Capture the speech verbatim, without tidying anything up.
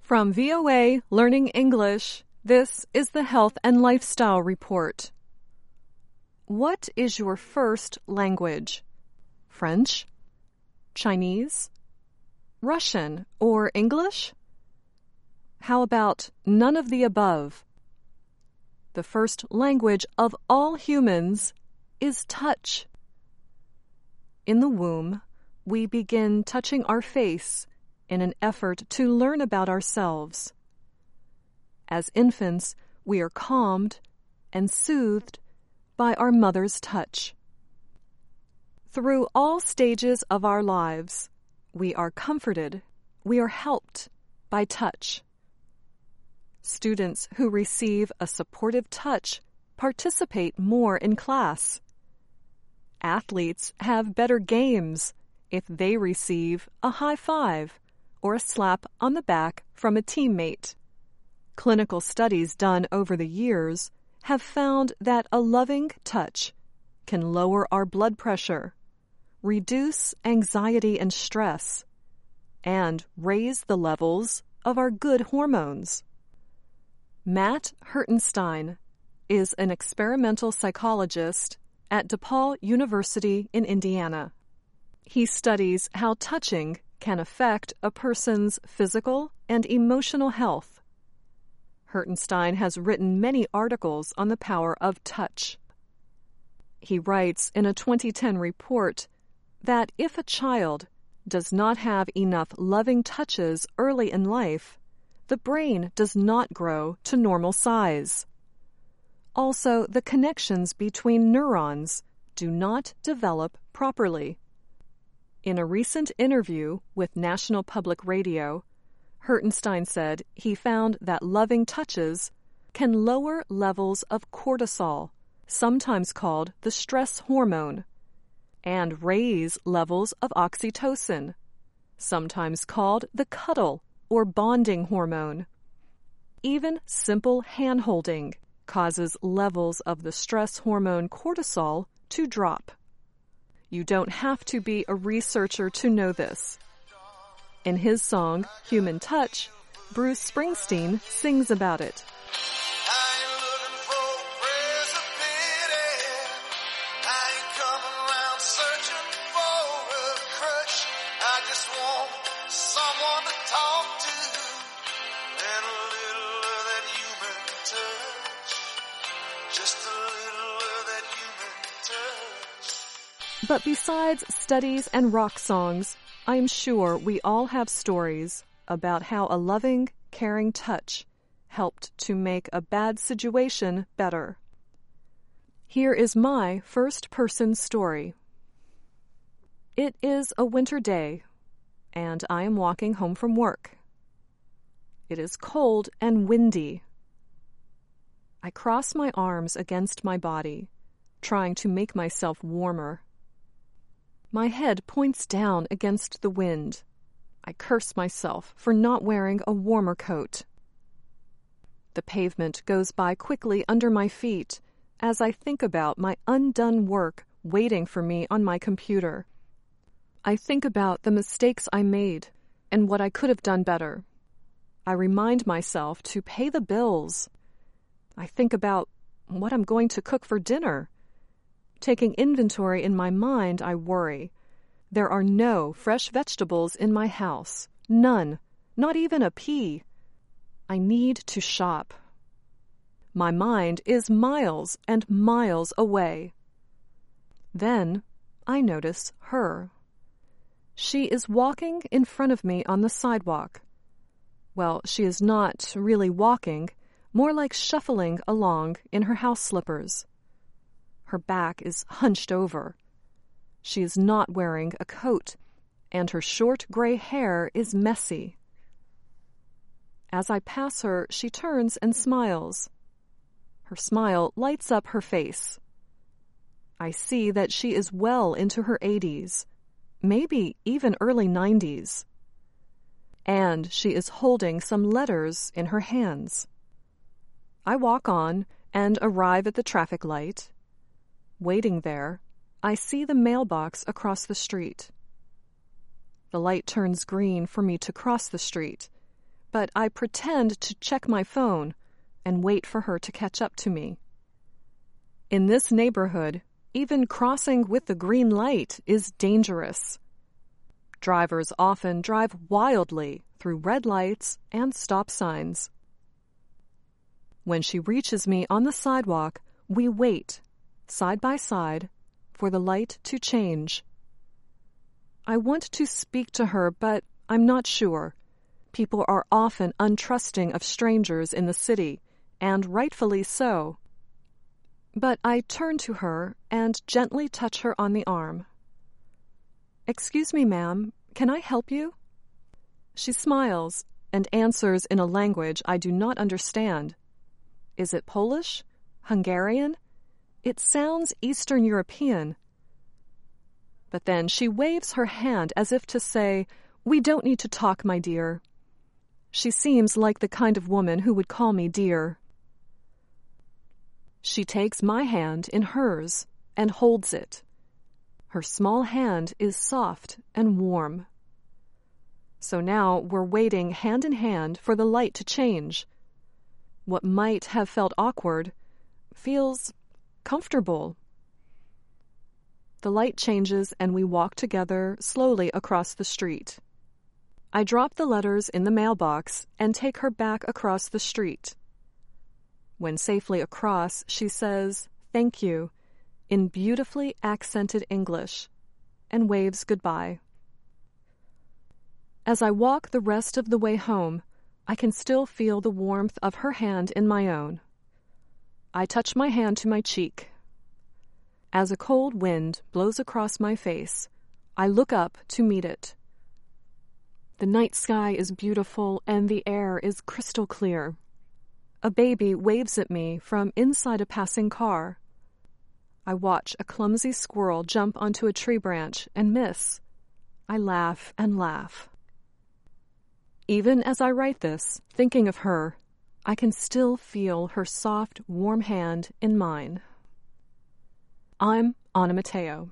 From V O A Learning English, this is the Health and Lifestyle Report. What is your first language? French? Chinese? Russian or English? How about none of the above? The first language of all humans is touch. In the womb, we begin touching our face in an effort to learn about ourselves. As infants, we are calmed and soothed by our mother's touch. Through all stages of our lives, we are comforted, we are helped by touch. Students who receive a supportive touch participate more in class. Athletes have better games if they receive a high five or a slap on the back from a teammate. Clinical studies done over the years have found that a loving touch can lower our blood pressure, reduce anxiety and stress, and raise the levels of our good hormones. Matt Hertenstein is an experimental psychologist at DePaul University in Indiana. He studies how touching can affect a person's physical and emotional health. Hertenstein has written many articles on the power of touch. He writes in a twenty ten report that if a child does not have enough loving touches early in life, the brain does not grow to normal size. Also, the connections between neurons do not develop properly. In a recent interview with National Public Radio, Hertenstein said he found that loving touches can lower levels of cortisol, sometimes called the stress hormone, and raise levels of oxytocin, sometimes called the cuddle or bonding hormone. Even simple hand-holding causes levels of the stress hormone cortisol to drop. You don't have to be a researcher to know this. In his song, Human Touch, Bruce Springsteen sings about it. But besides studies and rock songs, I am sure we all have stories about how a loving, caring touch helped to make a bad situation better. Here is my first-person story. It is a winter day, and I am walking home from work. It is cold and windy. I cross my arms against my body, trying to make myself warmer. My head points down against the wind. I curse myself for not wearing a warmer coat. The pavement goes by quickly under my feet as I think about my undone work waiting for me on my computer. I think about the mistakes I made and what I could have done better. I remind myself to pay the bills. I think about what I'm going to cook for dinner. Taking inventory in my mind, I worry. There are no fresh vegetables in my house. None. Not even a pea. I need to shop. My mind is miles and miles away. Then I notice her. She is walking in front of me on the sidewalk. Well, she is not really walking, more like shuffling along in her house slippers. Her back is hunched over. She is not wearing a coat, and her short gray hair is messy. As I pass her, she turns and smiles. Her smile lights up her face. I see that she is well into her eighties, maybe even early nineties. And she is holding some letters in her hands. I walk on and arrive at the traffic light. Waiting there, I see the mailbox across the street. The light turns green for me to cross the street, but I pretend to check my phone and wait for her to catch up to me. In this neighborhood, even crossing with the green light is dangerous. Drivers often drive wildly through red lights and stop signs. When she reaches me on the sidewalk, we wait, side by side, for the light to change. I want to speak to her, but I'm not sure. People are often untrusting of strangers in the city, and rightfully so. But I turn to her and gently touch her on the arm. "Excuse me, ma'am, can I help you?" She smiles and answers in a language I do not understand. Is it Polish? Hungarian? It sounds Eastern European. But then she waves her hand as if to say, "We don't need to talk, my dear." She seems like the kind of woman who would call me dear. She takes my hand in hers and holds it. Her small hand is soft and warm. So now we're waiting hand in hand for the light to change. What might have felt awkward feels comfortable. The light changes and we walk together slowly across the street. I drop the letters in the mailbox and take her back across the street. When safely across, she says, "Thank you," in beautifully accented English, and waves goodbye. As I walk the rest of the way home, I can still feel the warmth of her hand in my own. I touch my hand to my cheek. As a cold wind blows across my face, I look up to meet it. The night sky is beautiful and the air is crystal clear. A baby waves at me from inside a passing car. I watch a clumsy squirrel jump onto a tree branch and miss. I laugh and laugh. Even as I write this, thinking of her, I can still feel her soft, warm hand in mine. I'm Anna Matteo.